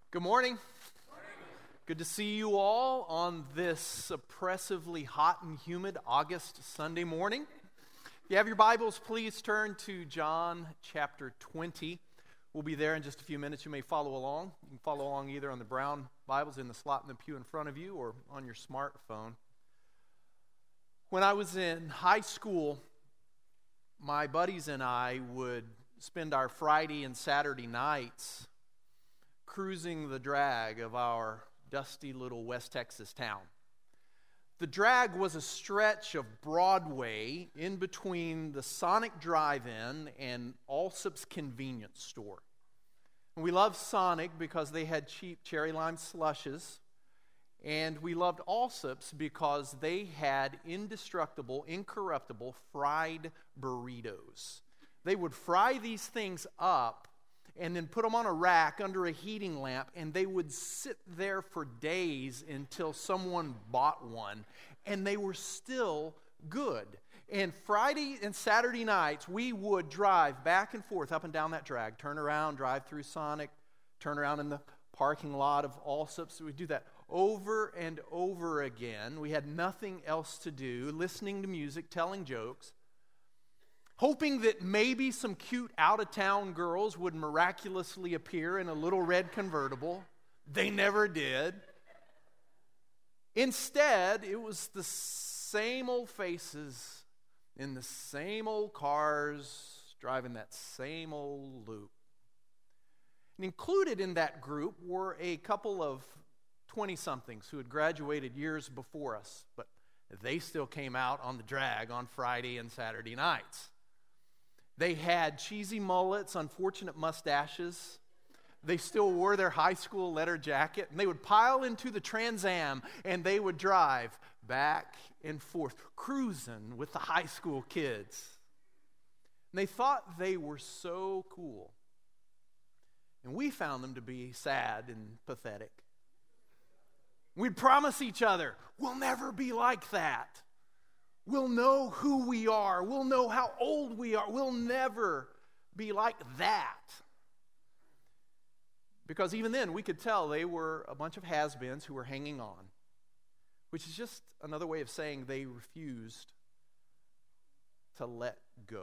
Good morning. Good to see you all on this oppressively hot and humid August Sunday morning. If you have your Bibles, please turn to John chapter 20. We'll be there in just a few minutes. You may follow along. You can follow along either on the brown Bibles in the slot in the pew in front of you or on your smartphone. When I was in high school, my buddies and I would spend our Friday and Saturday nights cruising the drag of our dusty little West Texas town. The drag was a stretch of Broadway in between the Sonic Drive-In and Allsup's convenience store. And we loved Sonic because they had cheap cherry lime slushes, and we loved Allsup's because they had indestructible, incorruptible fried burritos. They would fry these things up and then put them on a rack under a heating lamp, and they would sit there for days until someone bought one, and they were still good. And Friday and Saturday nights, we would drive back and forth up and down that drag, turn around, drive through Sonic, turn around in the parking lot of Allsup's. So we'd do that over and over again. We had nothing else to do, listening to music, telling jokes, hoping that maybe some cute out-of-town girls would miraculously appear in a little red convertible. They never did. Instead, it was the same old faces in the same old cars driving that same old loop. And included in that group were a couple of 20-somethings who had graduated years before us, but they still came out on the drag on Friday and Saturday nights. They had cheesy mullets, unfortunate mustaches. They still wore their high school leather jacket, and they would pile into the Trans Am, and they would drive back and forth, cruising with the high school kids. And they thought they were so cool. And we found them to be sad and pathetic. We'd promise each other, we'll never be like that. We'll know who we are. We'll know how old we are. We'll never be like that. Because even then, we could tell they were a bunch of has-beens who were hanging on, which is just another way of saying they refused to let go.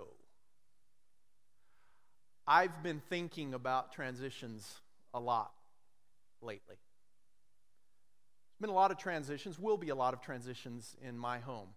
I've been thinking about transitions a lot lately. There's been a lot of transitions, will be a lot of transitions in my home.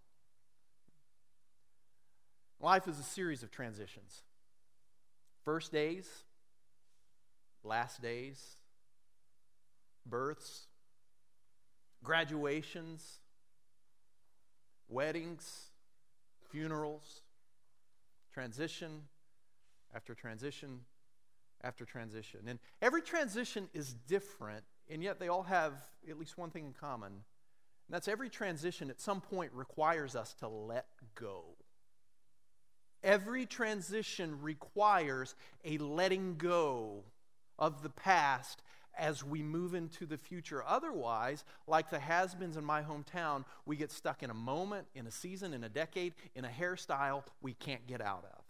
Life is a series of transitions. First days, last days, births, graduations, weddings, funerals, transition after transition after transition. And every transition is different, and yet they all have at least one thing in common. And that's every transition at some point requires us to let go. Every transition requires a letting go of the past as we move into the future. Otherwise, like the has-beens in my hometown, we get stuck in a moment, in a season, in a decade, in a hairstyle we can't get out of.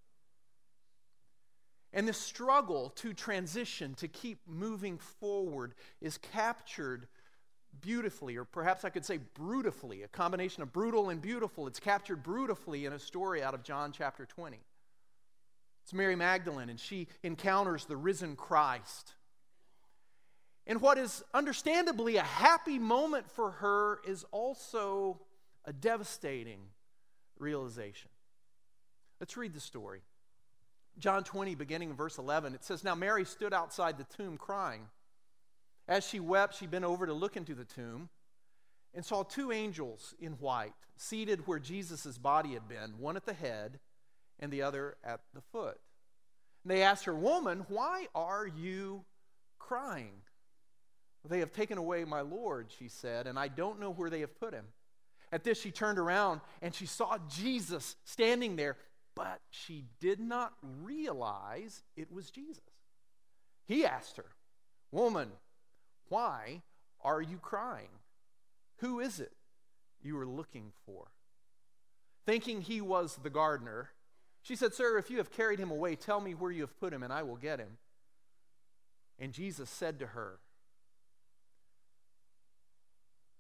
And the struggle to transition, to keep moving forward, is captured beautifully, or perhaps I could say brutifully, a combination of brutal and beautiful. It's captured brutifully in a story out of John chapter 20. It's Mary Magdalene, and she encounters the risen Christ. And what is understandably a happy moment for her is also a devastating realization. Let's read the story. John 20, beginning in verse 11, it says, "Now Mary stood outside the tomb crying. As she wept, she bent over to look into the tomb and saw two angels in white seated where Jesus' body had been, one at the head and the other at the foot. And they asked her, 'Woman, why are you crying?' 'They have taken away my Lord,' she said, 'and I don't know where they have put him.' At this she turned around and she saw Jesus standing there, but she did not realize it was Jesus. He asked her, 'Woman, why are you crying? Who is it you are looking for?' Thinking he was the gardener, she said, 'Sir, if you have carried him away, tell me where you have put him, and I will get him.' And Jesus said to her,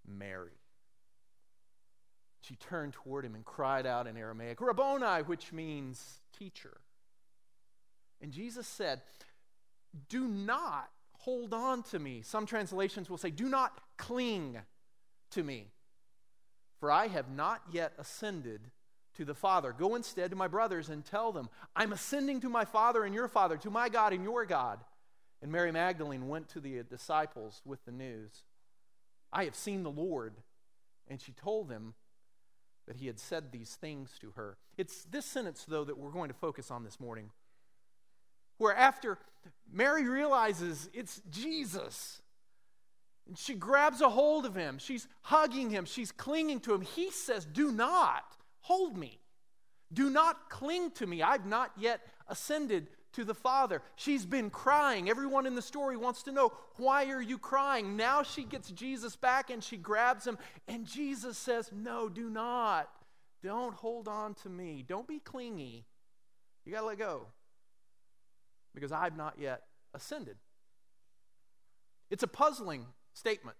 Mary. She turned toward him and cried out in Aramaic, Rabboni, which means teacher. And Jesus said, do not hold on to me. Some translations will say, do not cling to me, for I have not yet ascended to the Father. Go instead to my brothers and tell them, I'm ascending to my Father and your Father, to my God and your God. And Mary Magdalene went to the disciples with the news, I have seen the Lord. And she told them that he had said these things to her. It's this sentence, though, that we're going to focus on this morning, where after Mary realizes it's Jesus, and she grabs a hold of him, she's hugging him, she's clinging to him, he says, do not hold me. Do not cling to me. I've not yet ascended to the Father. She's been crying. Everyone in the story wants to know, why are you crying? Now she gets Jesus back and she grabs him, and Jesus says, no, do not. Don't hold on to me. Don't be clingy. You got to let go, because I've not yet ascended. It's a puzzling statement.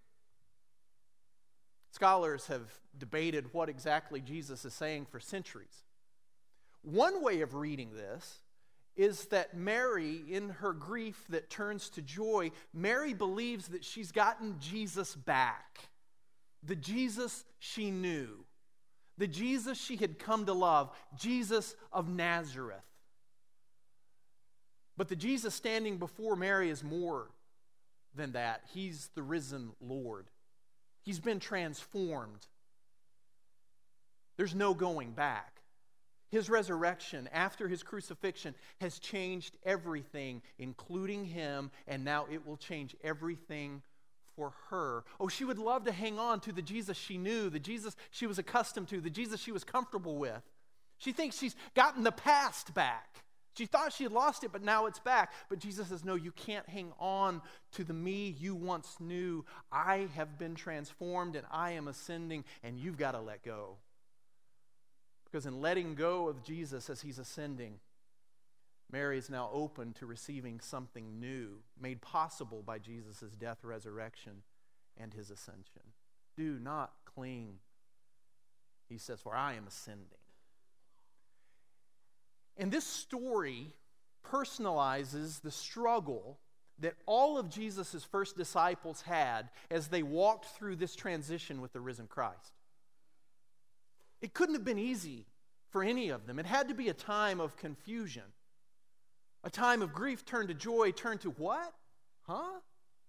Scholars have debated what exactly Jesus is saying for centuries. One way of reading this is that Mary, in her grief that turns to joy, Mary believes that she's gotten Jesus back. The Jesus she knew. The Jesus she had come to love. Jesus of Nazareth. But the Jesus standing before Mary is more than that. He's the risen Lord. He's been transformed. There's no going back. His resurrection after his crucifixion has changed everything, including him, and now it will change everything for her. Oh, she would love to hang on to the Jesus she knew, the Jesus she was accustomed to, the Jesus she was comfortable with. She thinks she's gotten the past back. She thought she had lost it, but now it's back. But Jesus says, no, you can't hang on to the me you once knew. I have been transformed and I am ascending, and you've got to let go. Because in letting go of Jesus as he's ascending, Mary is now open to receiving something new, made possible by Jesus' death, resurrection, and his ascension. Do not cling, he says, for I am ascending. And this story personalizes the struggle that all of Jesus' first disciples had as they walked through this transition with the risen Christ. It couldn't have been easy for any of them. It had to be a time of confusion. A time of grief turned to joy, turned to what? Huh?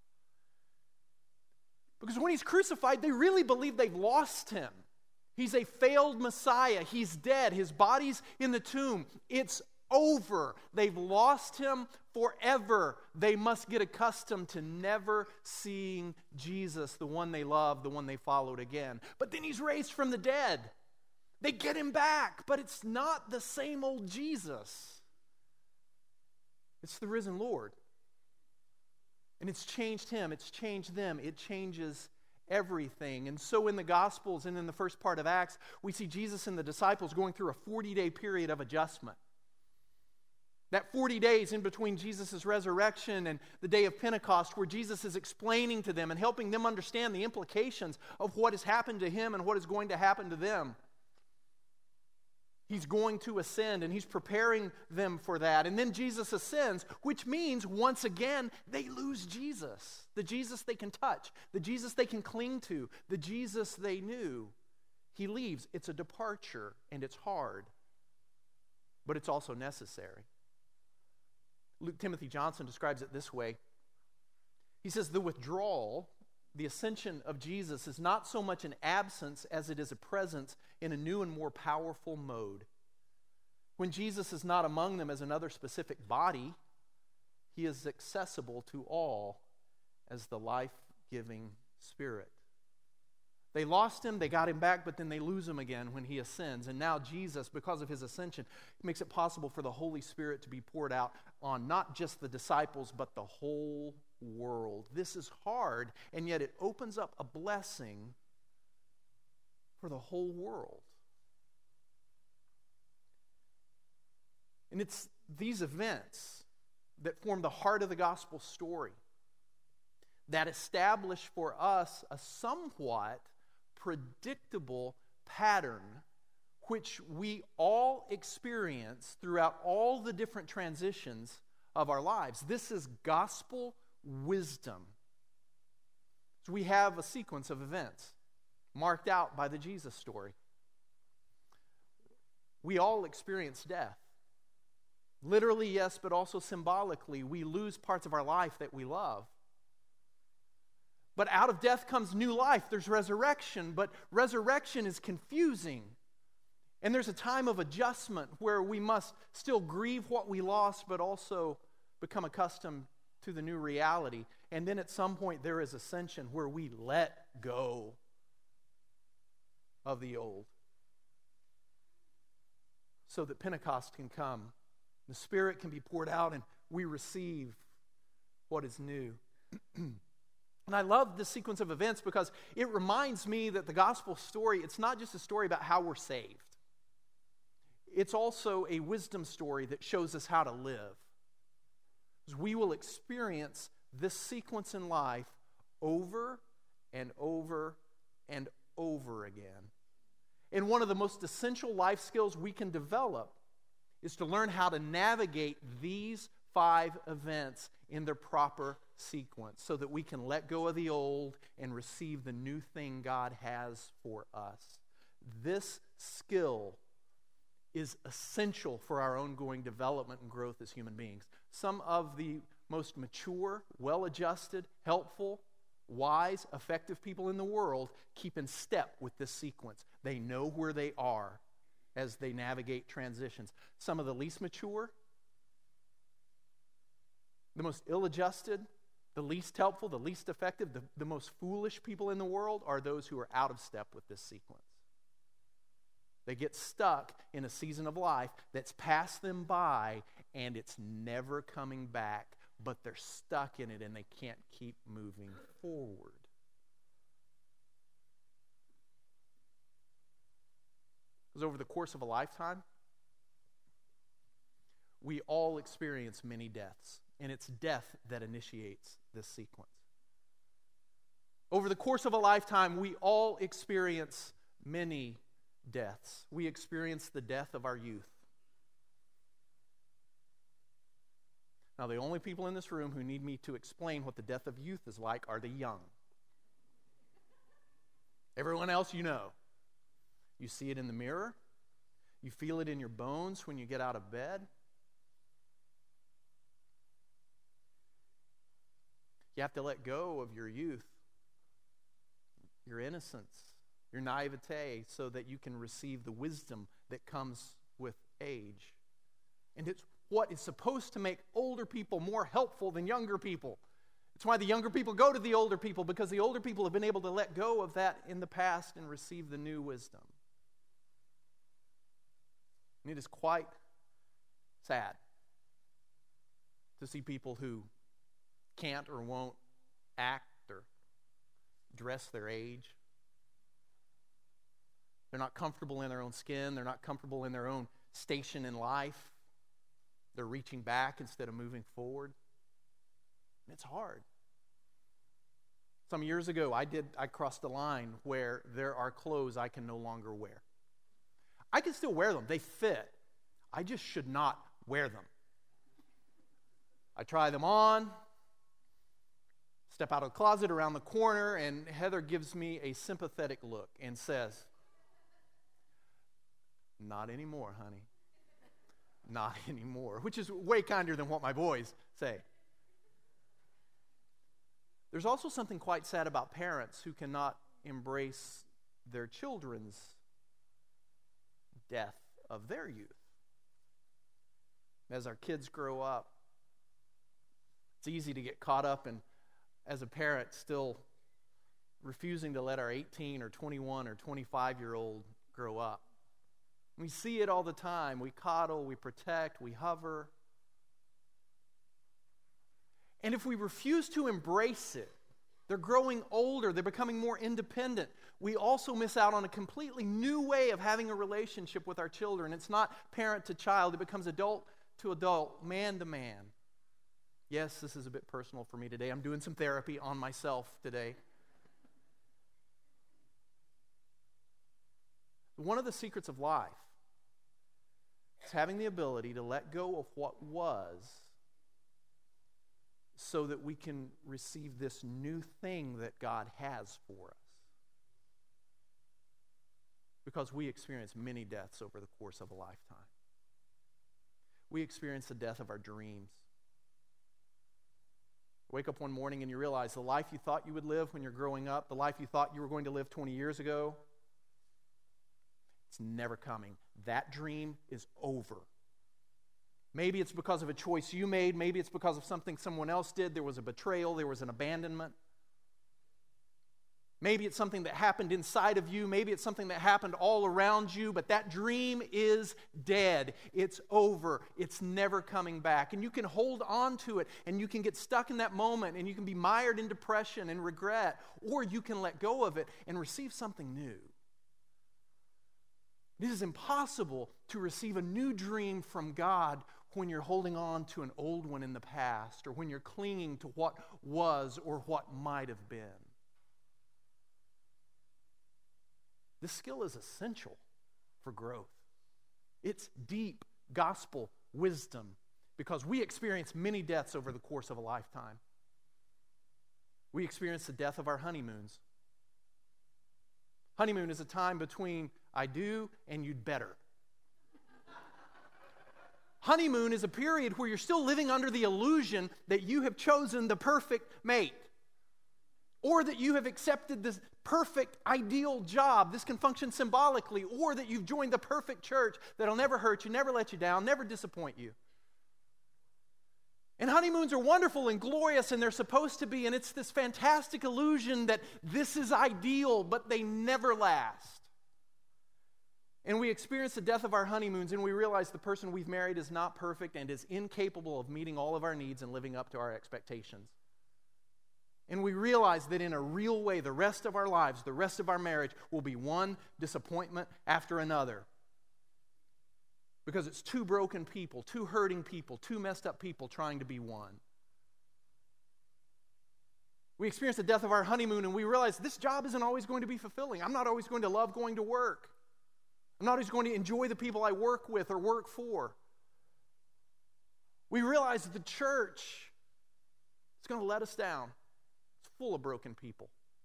Because when he's crucified, they really believe they've lost him. He's a failed Messiah. He's dead. His body's in the tomb. It's over. They've lost him forever. They must get accustomed to never seeing Jesus, the one they loved, the one they followed again. But then he's raised from the dead. They get him back, but it's not the same old Jesus. It's the risen Lord. And it's changed him. It's changed them. It changes everything. And so in the Gospels and in the first part of Acts, we see Jesus and the disciples going through a 40-day period of adjustment. That 40 days in between Jesus' resurrection and the day of Pentecost, where Jesus is explaining to them and helping them understand the implications of what has happened to him and what is going to happen to them. He's going to ascend, and he's preparing them for that. And then Jesus ascends, which means, once again, they lose Jesus. The Jesus they can touch, the Jesus they can cling to, the Jesus they knew. He leaves. It's a departure, and it's hard, but it's also necessary. Luke Timothy Johnson describes it this way. He says, the withdrawal, the ascension of Jesus, is not so much an absence as it is a presence in a new and more powerful mode. When Jesus is not among them as another specific body, he is accessible to all as the life-giving Spirit. They lost him, they got him back, but then they lose him again when he ascends. And now Jesus, because of his ascension, makes it possible for the Holy Spirit to be poured out on not just the disciples, but the whole world. This is hard, and yet it opens up a blessing for the whole world. And it's these events that form the heart of the gospel story that establish for us a somewhat predictable pattern which we all experience throughout all the different transitions of our lives. This is gospel wisdom. So we have a sequence of events marked out by the Jesus story. We all experience death. Literally, yes, but also symbolically. We lose parts of our life that we love. But out of death comes new life. There's resurrection, but resurrection is confusing. And there's a time of adjustment where we must still grieve what we lost, but also become accustomed to the new reality. And then at some point there is ascension where we let go of the old so that Pentecost can come. The Spirit can be poured out and we receive what is new. And I love this sequence of events because it reminds me that the gospel story, it's not just a story about how we're saved. It's also a wisdom story that shows us how to live. Because we will experience this sequence in life over and over and over again. And one of the most essential life skills we can develop is to learn how to navigate these 5 events in their proper sequence so that we can let go of the old and receive the new thing God has for us. This skill is essential for our ongoing development and growth as human beings. Some of the most mature, well-adjusted, helpful, wise, effective people in the world keep in step with this sequence. They know where they are as they navigate transitions. Some of the least mature, the most ill-adjusted, the least helpful, the least effective, the most foolish people in the world are those who are out of step with this sequence. They get stuck in a season of life that's passed them by and it's never coming back, but they're stuck in it and they can't keep moving forward. Because over the course of a lifetime, we all experience many deaths, and it's death that initiates this sequence. Over the course of a lifetime, we all experience many deaths. We experience the death of our youth. Now, the only people in this room who need me to explain what the death of youth is like are the young. Everyone else, you know. You see it in the mirror. You feel it in your bones when you get out of bed. You have to let go of your youth, your innocence, your naivete, so that you can receive the wisdom that comes with age. And it's what is supposed to make older people more helpful than younger people. It's why the younger people go to the older people, because the older people have been able to let go of that in the past and receive the new wisdom. And it is quite sad to see people who can't or won't act or dress their age. They're not comfortable in their own skin. They're not comfortable in their own station in life. They're reaching back instead of moving forward. And it's hard. Some years ago, I crossed a line where there are clothes I can no longer wear. I can still wear them. They fit. I just should not wear them. I try them on, step out of the closet around the corner, and Heather gives me a sympathetic look and says, "Not anymore, honey. Not anymore," which is way kinder than what my boys say. There's also something quite sad about parents who cannot embrace their children's death of their youth. As our kids grow up, it's easy to get caught up in, as a parent, still refusing to let our 18 or 21 or 25-year-old grow up. We see it all the time. We coddle, we protect, we hover. And if we refuse to embrace it, they're growing older, they're becoming more independent. We also miss out on a completely new way of having a relationship with our children. It's not parent to child, it becomes adult to adult, man to man. Yes, this is a bit personal for me today. I'm doing some therapy on myself today. One of the secrets of life is having the ability to let go of what was so that we can receive this new thing that God has for us. Because we experience many deaths over the course of a lifetime. We experience the death of our dreams. Wake up one morning and you realize the life you thought you would live when you're growing up, the life you thought you were going to live 20 years ago, it's never coming. That dream is over. Maybe it's because of a choice you made. Maybe it's because of something someone else did. There was a betrayal. There was an abandonment. Maybe it's something that happened inside of you. Maybe it's something that happened all around you. But that dream is dead. It's over. It's never coming back. And you can hold on to it. And you can get stuck in that moment. And you can be mired in depression and regret. Or you can let go of it and receive something new. It is impossible to receive a new dream from God when you're holding on to an old one in the past, or when you're clinging to what was or what might have been. This skill is essential for growth. It's deep gospel wisdom because we experience many deaths over the course of a lifetime. We experience the death of our honeymoons. Honeymoon is a time between I do and you'd better. Honeymoon is a period where you're still living under the illusion that you have chosen the perfect mate, or that you have accepted this perfect, ideal job. This can function symbolically, or that you've joined the perfect church that'll never hurt you, never let you down, never disappoint you. And honeymoons are wonderful and glorious, and they're supposed to be, and it's this fantastic illusion that this is ideal, but they never last. And we experience the death of our honeymoons, and we realize the person we've married is not perfect and is incapable of meeting all of our needs and living up to our expectations. And we realize that in a real way, the rest of our lives, the rest of our marriage will be one disappointment after another. Because it's two broken people, two hurting people, two messed up people trying to be one. We experience the death of our honeymoon, and we realize this job isn't always going to be fulfilling. I'm not always going to love going to work. I'm not always going to enjoy the people I work with or work for. We realize that the church is going to let us down. It's full of broken people.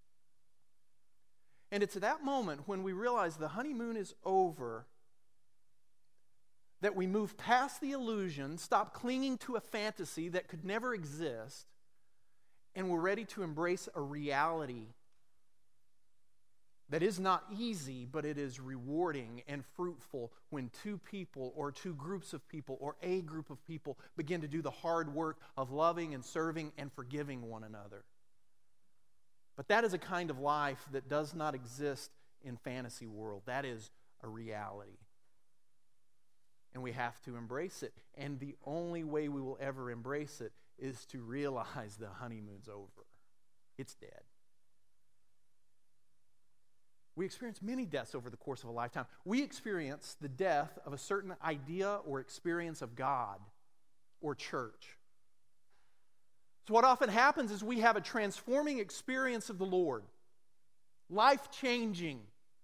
And it's at that moment when we realize the honeymoon is over that we move past the illusion, stop clinging to a fantasy that could never exist, and we're ready to embrace a reality that is not easy, but it is rewarding and fruitful when two people or two groups of people or a group of people begin to do the hard work of loving and serving and forgiving one another. But that is a kind of life that does not exist in fantasy world. That is a reality. And we have to embrace it. And the only way we will ever embrace it is to realize the honeymoon's over. It's dead. We experience many deaths over the course of a lifetime. We experience the death of a certain idea or experience of God or church. So what often happens is we have a transforming experience of the Lord, life-changing.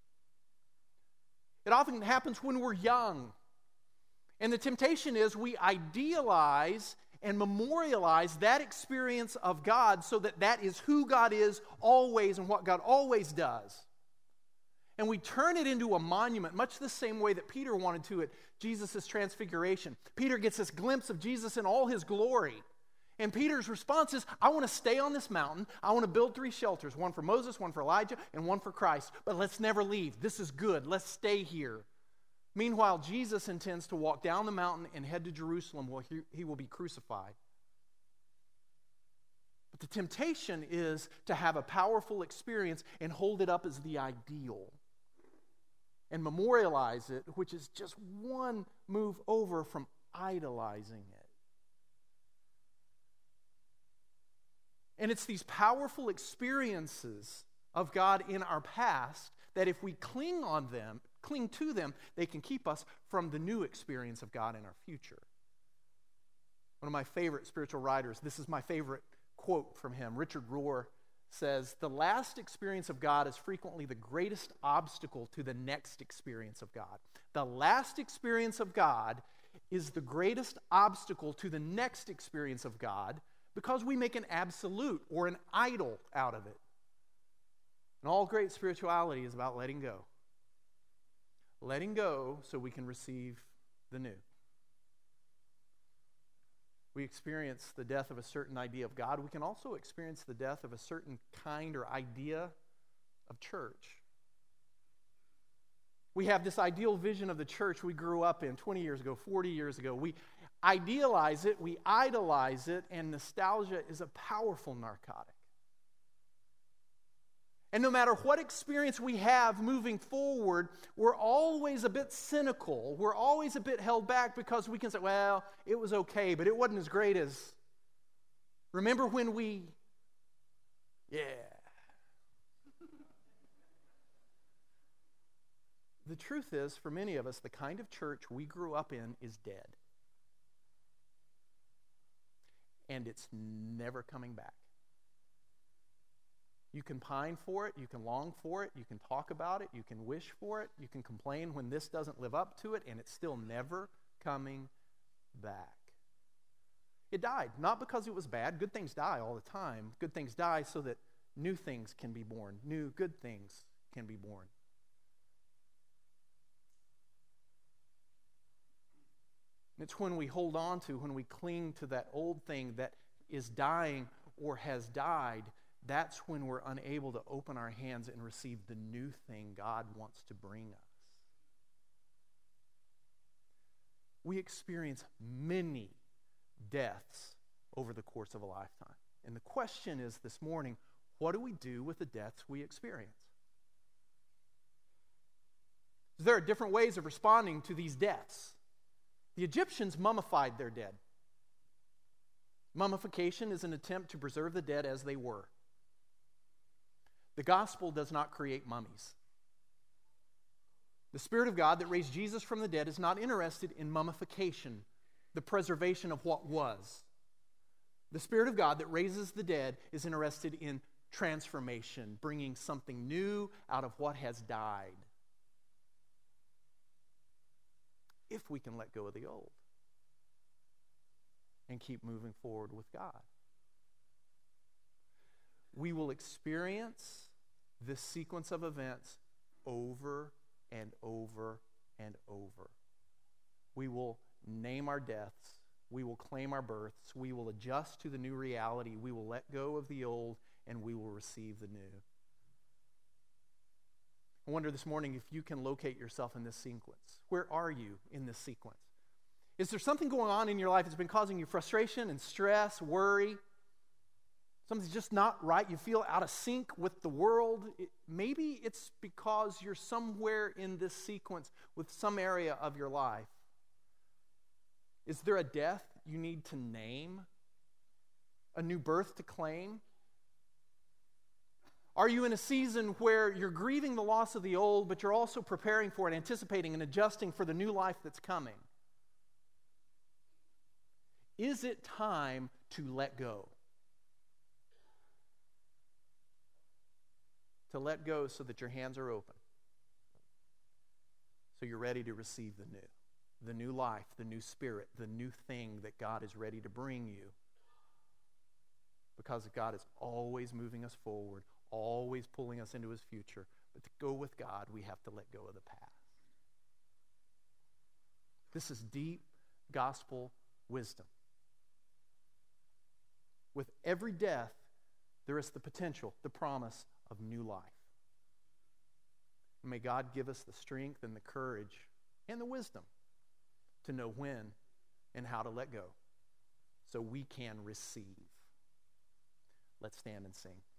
It often happens when we're young. And the temptation is we idealize and memorialize that experience of God so that that is who God is always and what God always does. And we turn it into a monument, much the same way that Peter wanted to at Jesus' transfiguration. Peter gets this glimpse of Jesus in all his glory. And Peter's response is, I want to stay on this mountain. I want to build 3 shelters, one for Moses, one for Elijah, and one for Christ. But let's never leave. This is good. Let's stay here. Meanwhile, Jesus intends to walk down the mountain and head to Jerusalem where he will be crucified. But the temptation is to have a powerful experience and hold it up as the ideal and memorialize it, which is just one move over from idolizing it. And it's these powerful experiences of God in our past that if we cling to them, they can keep us from the new experience of God in our future. One of my favorite spiritual writers, this is my favorite quote from him. Richard Rohr says, "The last experience of God is frequently the greatest obstacle to the next experience of God." The last experience of God is the greatest obstacle to the next experience of God because we make an absolute or an idol out of it. And all great spirituality is about letting go. Letting go so we can receive the new. We experience the death of a certain idea of God. We can also experience the death of a certain kind or idea of church. We have this ideal vision of the church we grew up in 20 years ago, 40 years ago. We idealize it, we idolize it, and nostalgia is a powerful narcotic. And no matter what experience we have moving forward, we're always a bit cynical. We're always a bit held back because we can say, well, it was okay, but it wasn't as great as, remember when we, yeah. The truth is, for many of us, the kind of church we grew up in is dead. And it's never coming back. You can pine for it, you can long for it, you can talk about it, you can wish for it, you can complain when this doesn't live up to it, and it's still never coming back. It died, not because it was bad. Good things die all the time. Good things die so that new things can be born. New good things can be born. It's when we hold on to, when we cling to that old thing that is dying or has died, that's when we're unable to open our hands and receive the new thing God wants to bring us. We experience many deaths over the course of a lifetime. And the question is this morning, what do we do with the deaths we experience? There are different ways of responding to these deaths. The Egyptians mummified their dead. Mummification is an attempt to preserve the dead as they were. The gospel does not create mummies. The Spirit of God that raised Jesus from the dead is not interested in mummification, the preservation of what was. The Spirit of God that raises the dead is interested in transformation, bringing something new out of what has died. If we can let go of the old and keep moving forward with God, we will experience this sequence of events over and over and over. We will name our deaths. We will claim our births. We will adjust to the new reality. We will let go of the old, and we will receive the new. I wonder this morning if you can locate yourself in this sequence. Where are you in this sequence? Is there something going on in your life that's been causing you frustration and stress, worry? Something's just not right. You feel out of sync with the world. Maybe it's because you're somewhere in this sequence with some area of your life. Is there a death you need to name? A new birth to claim? Are you in a season where you're grieving the loss of the old, but you're also preparing for it, anticipating and adjusting for the new life that's coming? Is it time to let go? To let go so that your hands are open. So you're ready to receive the new life, the new spirit, the new thing that God is ready to bring you. Because God is always moving us forward, always pulling us into His future. But to go with God, we have to let go of the past. This is deep gospel wisdom. With every death, there is the potential, the promise of new life. And may God give us the strength and the courage and the wisdom to know when and how to let go so we can receive. Let's stand and sing.